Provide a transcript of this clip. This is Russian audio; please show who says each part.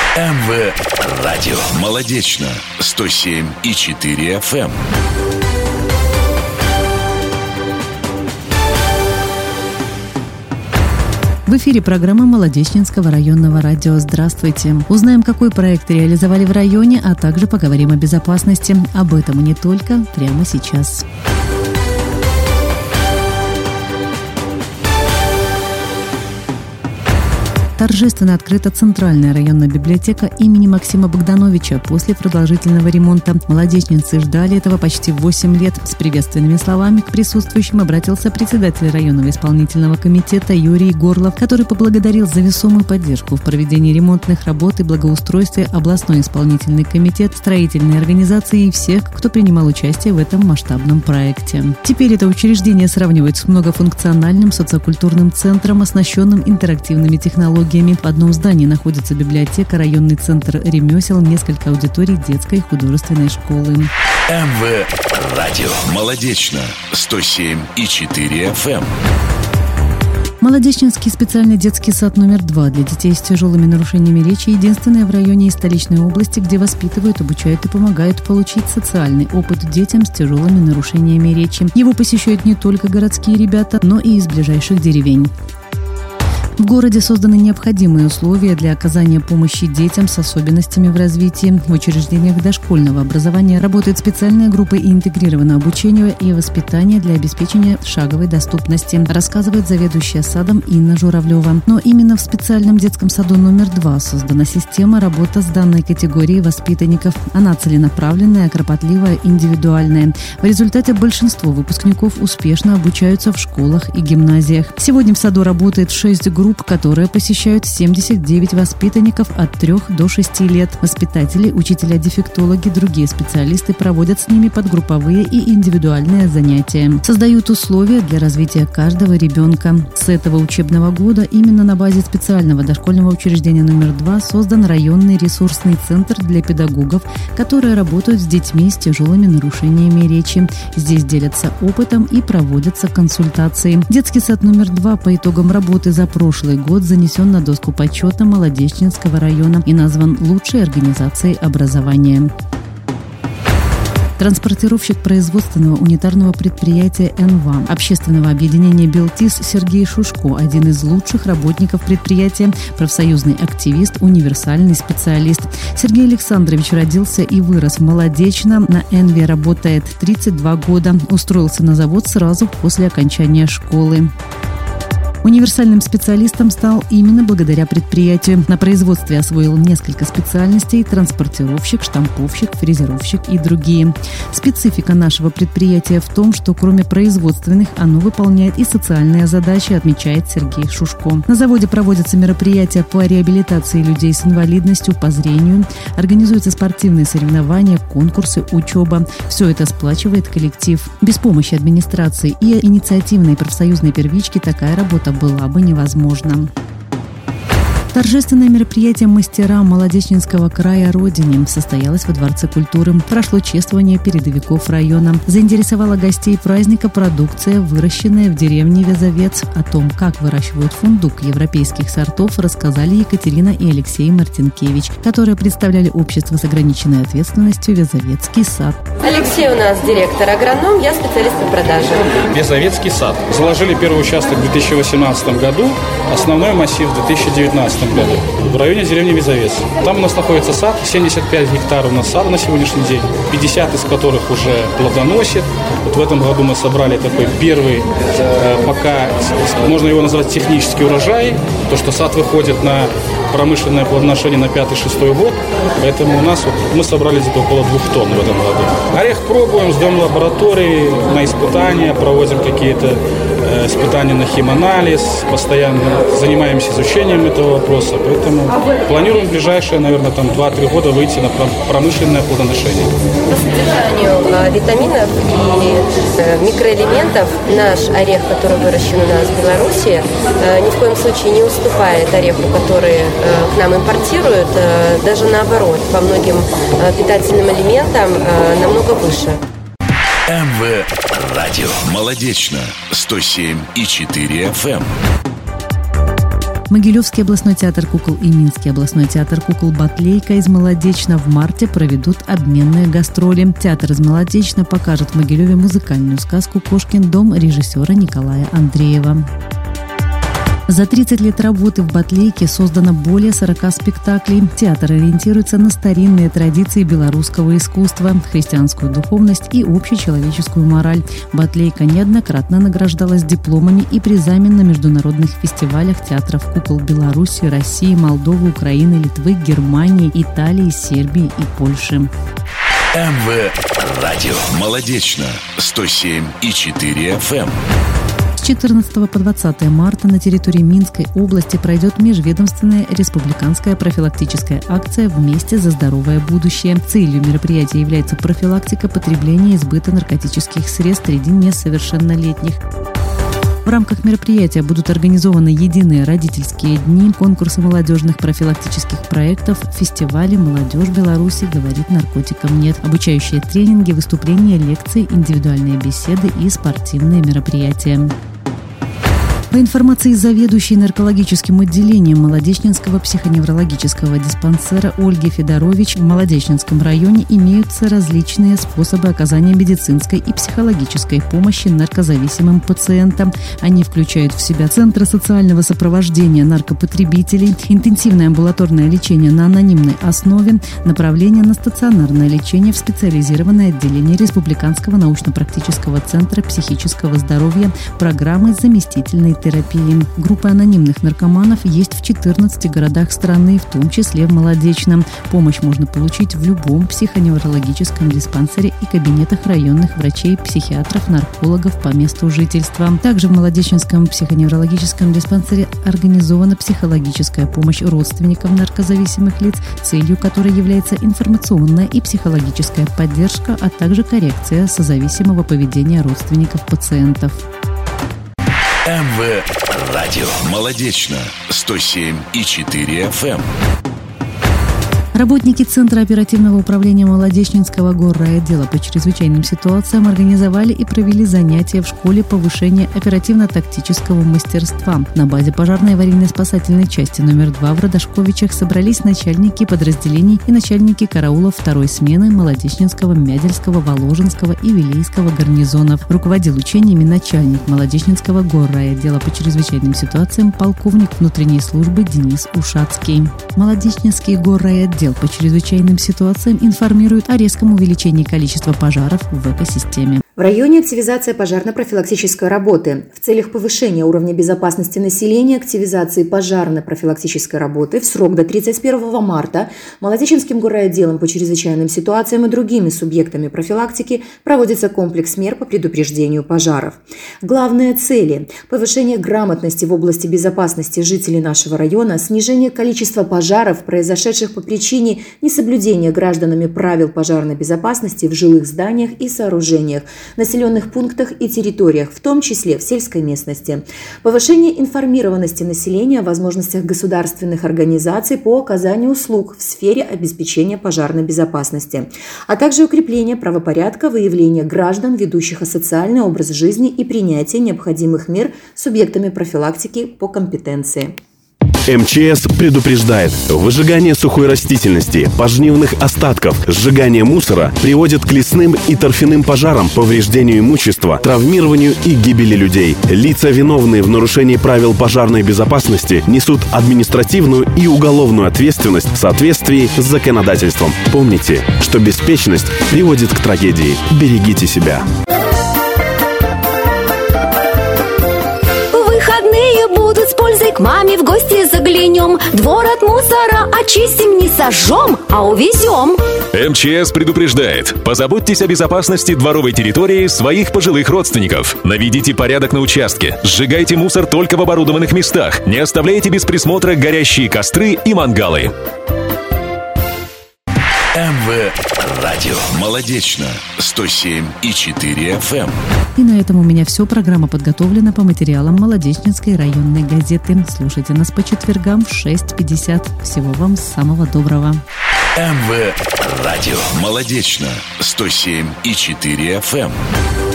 Speaker 1: МВ Радио. Молодечно. 107,4 FM.
Speaker 2: В эфире программа Молодечнинского районного радио. Здравствуйте. Узнаем, какой проект реализовали в районе, а также поговорим о безопасности. Об этом и не только прямо сейчас. Торжественно открыта Центральная районная библиотека имени Максима Богдановича после продолжительного ремонта. Молодечницы ждали этого почти 8 лет. С приветственными словами к присутствующим обратился председатель районного исполнительного комитета Юрий Горлов, который поблагодарил за весомую поддержку в проведении ремонтных работ и благоустройстве областной исполнительный комитет, строительные организации и всех, кто принимал участие в этом масштабном проекте. Теперь это учреждение сравнивают с многофункциональным социокультурным центром, оснащенным интерактивными технологиями. В одном здании находится библиотека, районный центр ремесел, несколько аудиторий детской и художественной школы.
Speaker 1: МВ Радио. Молодечно. 107,4 FM.
Speaker 2: Молодечнинский специальный детский сад номер 2 для детей с тяжелыми нарушениями речи единственный в районе и столичной области, где воспитывают, обучают и помогают получить социальный опыт детям с тяжелыми нарушениями речи. Его посещают не только городские ребята, но и из ближайших деревень. В городе созданы необходимые условия для оказания помощи детям с особенностями в развитии. В учреждениях дошкольного образования работают специальные группы интегрированного обучения и воспитания для обеспечения шаговой доступности, рассказывает заведующая садом Инна Журавлева. Но именно в специальном детском саду номер 2 создана система работы с данной категорией воспитанников. Она целенаправленная, кропотливая, индивидуальная. В результате большинство выпускников успешно обучаются в школах и гимназиях. Сегодня в саду работает 6 групп, которые посещают 79 воспитанников от 3 до 6 лет. Воспитатели, учителя-дефектологи, другие специалисты проводят с ними подгрупповые и индивидуальные занятия. Создают условия для развития каждого ребенка. С этого учебного года именно на базе специального дошкольного учреждения номер 2 создан районный ресурсный центр для педагогов, которые работают с детьми с тяжелыми нарушениями речи. Здесь делятся опытом и проводятся консультации. Детский сад номер 2 по итогам работы за прошлый год занесен на доску почета Молодечнинского района и назван лучшей организацией образования. Транспортировщик производственного унитарного предприятия «НВА» общественного объединения «Белтис» Сергей Шушко, один из лучших работников предприятия, профсоюзный активист, универсальный специалист. Сергей Александрович родился и вырос в Молодечно. На «НВА» работает 32 года. Устроился на завод сразу после окончания школы. Универсальным специалистом стал именно благодаря предприятию. На производстве освоил несколько специальностей – транспортировщик, штамповщик, фрезеровщик и другие. Специфика нашего предприятия в том, что кроме производственных, оно выполняет и социальные задачи, отмечает Сергей Шушко. На заводе проводятся мероприятия по реабилитации людей с инвалидностью, по зрению, организуются спортивные соревнования, конкурсы, учеба. Все это сплачивает коллектив. Без помощи администрации и инициативной профсоюзной первички такая работа была бы невозможна. Торжественное мероприятие «Мастера Молодечнинского края Родине» состоялось во Дворце культуры. Прошло чествование передовиков района. Заинтересовала гостей праздника продукция, выращенная в деревне Вязовец. О том, как выращивают фундук европейских сортов, рассказали Екатерина и Алексей Мартинкевич, которые представляли общество с ограниченной ответственностью «Вязовецкий сад».
Speaker 3: Алексей у нас директор-агроном, я специалист по продаже.
Speaker 4: Вязовецкий сад. Заложили первый участок в 2018 году, основной массив в 2019 году в районе деревни Вязовец. Там у нас находится сад, 75 гектаров у нас сада на сегодняшний день, 50 из которых уже плодоносит. Вот в этом году мы собрали такой первый, пока можно его назвать технический урожай, то что сад выходит на промышленное плодоношение на 5-6 год, поэтому у нас мы собрали где-то около 2 тонн в этом году. Орех пробуем, сдаем лаборатории на испытания, проводим какие-то испытания на химанализ, постоянно занимаемся изучением этого вопроса, поэтому планируем в ближайшие, наверное, 2-3 года выйти на промышленное плодоношение.
Speaker 3: По содержанию витаминов и микроэлементов наш орех, который выращен у нас в Беларуси, ни в коем случае не уступает ореху, который к нам импортируют, даже наоборот, по многим питательным элементам намного выше.
Speaker 1: МВ Радио. Молодечно. 107,4 FM.
Speaker 2: Могилевский областной театр кукол и Минский областной театр кукол «Батлейка» из Молодечно в марте проведут обменные гастроли. Театр из Молодечно покажет в Могилеве музыкальную сказку «Кошкин дом» режиссера Николая Андреева. За 30 лет работы в «Батлейке» создано более 40 спектаклей. Театр ориентируется на старинные традиции белорусского искусства, христианскую духовность и общечеловеческую мораль. «Батлейка» неоднократно награждалась дипломами и призами на международных фестивалях театров кукол Беларуси, России, Молдовы, Украины, Литвы, Германии, Италии, Сербии и Польши.
Speaker 1: МВ-радио «Молодечно» 107,4 FM.
Speaker 2: С 14 по 20 марта на территории Минской области пройдет межведомственная республиканская профилактическая акция «Вместе за здоровое будущее». Целью мероприятия является профилактика потребления и сбыта наркотических средств среди несовершеннолетних. В рамках мероприятия будут организованы единые родительские дни, конкурсы молодежных профилактических проектов, фестивали «Молодежь Беларуси говорит наркотикам нет», обучающие тренинги, выступления, лекции, индивидуальные беседы и спортивные мероприятия. По информации заведующей наркологическим отделением Молодечнинского психоневрологического диспансера Ольги Федорович, в Молодечнинском районе имеются различные способы оказания медицинской и психологической помощи наркозависимым пациентам. Они включают в себя центры социального сопровождения наркопотребителей, интенсивное амбулаторное лечение на анонимной основе, направление на стационарное лечение в специализированное отделение Республиканского научно-практического центра психического здоровья, программы заместительной терапии. Группа анонимных наркоманов есть в 14 городах страны, в том числе в Молодечном. Помощь можно получить в любом психоневрологическом диспансере и кабинетах районных врачей, психиатров, наркологов по месту жительства. Также в Молодечнинском психоневрологическом диспансере организована психологическая помощь родственникам наркозависимых лиц, целью которой является информационная и психологическая поддержка, а также коррекция созависимого поведения родственников пациентов.
Speaker 1: МВ-радио «Молодечно» 107,4 FM.
Speaker 2: Работники Центра оперативного управления Молодечнинского горрайотдела по чрезвычайным ситуациям организовали и провели занятия в школе повышения оперативно-тактического мастерства. На базе пожарной аварийно-спасательной части номер 2 в Радошковичах собрались начальники подразделений и начальники караулов второй смены Молодечнинского, Мядельского, Воложенского и Вилейского гарнизонов. Руководил учениями начальник Молодечнинского горрайотдела по чрезвычайным ситуациям полковник внутренней службы Денис Ушацкий. Молодечнинский горрайотдел по чрезвычайным ситуациям информирует о резком увеличении количества пожаров в экосистеме.
Speaker 5: В районе активизация пожарно-профилактической работы. В целях повышения уровня безопасности населения, активизации пожарно-профилактической работы в срок до 31 марта Молодечнинским горрайотделом по чрезвычайным ситуациям и другими субъектами профилактики проводится комплекс мер по предупреждению пожаров. Главные цели – повышение грамотности в области безопасности жителей нашего района, снижение количества пожаров, произошедших по причине несоблюдения гражданами правил пожарной безопасности в жилых зданиях и сооружениях, населенных пунктах и территориях, в том числе в сельской местности. Повышение информированности населения о возможностях государственных организаций по оказанию услуг в сфере обеспечения пожарной безопасности, а также укрепление правопорядка, выявление граждан, ведущих асоциальный образ жизни и принятие необходимых мер субъектами профилактики по компетенции.
Speaker 6: МЧС предупреждает: выжигание сухой растительности, пожнивных остатков, сжигание мусора приводит к лесным и торфяным пожарам, повреждению имущества, травмированию и гибели людей. Лица, виновные в нарушении правил пожарной безопасности, несут административную и уголовную ответственность в соответствии с законодательством. Помните, что беспечность приводит к трагедии. Берегите себя.
Speaker 7: Будут с пользой к маме в гости заглянем. Двор от мусора очистим, не сожжем, а увезем.
Speaker 8: МЧС предупреждает: позаботьтесь о безопасности дворовой территории своих пожилых родственников. Наведите порядок на участке. Сжигайте мусор только в оборудованных местах. Не оставляйте без присмотра горящие костры и мангалы.
Speaker 1: МВ-радио «Молодечно» 107,4 FM.
Speaker 2: И на этом у меня все. Программа подготовлена по материалам Молодечнинской районной газеты. Слушайте нас по четвергам в 6:50. Всего вам самого доброго.
Speaker 1: МВ-радио «Молодечно» 107,4 FM.